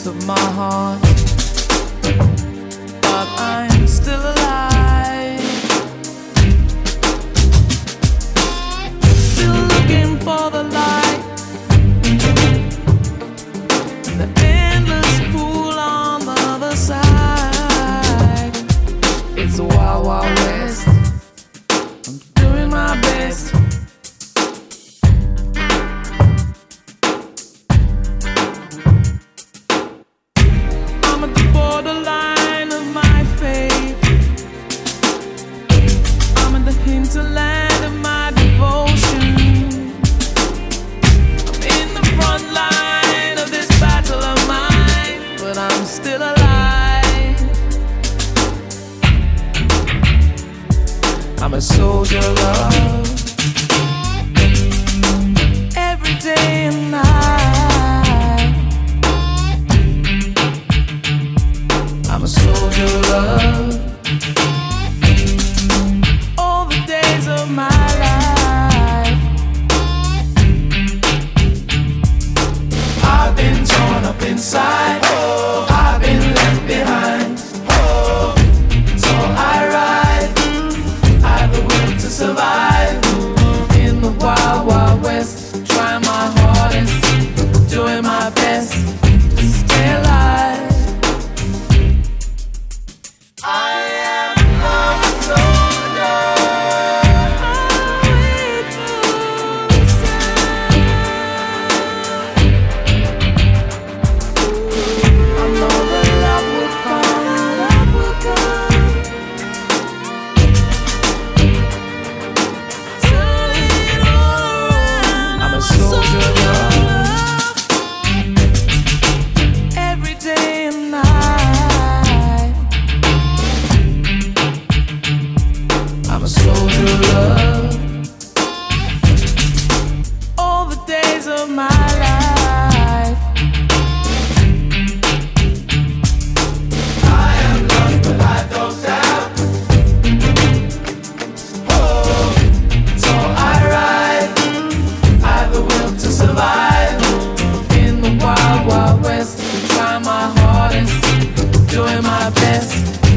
of my heart, but I'm still alive, still looking for the light, the endless pool on the other side. It's a wild, wild west. I'm doing my best. I'm at the borderline of my fate. I'm in the hinterland of my devotion. I'm in the front line of this battle of mine, but I'm still alive. I'm a soldier of love, every day and night. I'm a soldier of love, all the days of my life. I've been torn up inside, I've been left behind. So I ride, I've the will to survive in the wild, wild west. Trying my hardest, doing my best to stay alive. I am not a soldier. I know that love will come, love will come. Turn it all around. I'm a soldier of love, every day and night. I'm a soldier of love, all the days of my life. I am lost, but I don't doubt. So I ride, I've the will to survive in the wild, wild west. Trying my hardest, doing my best.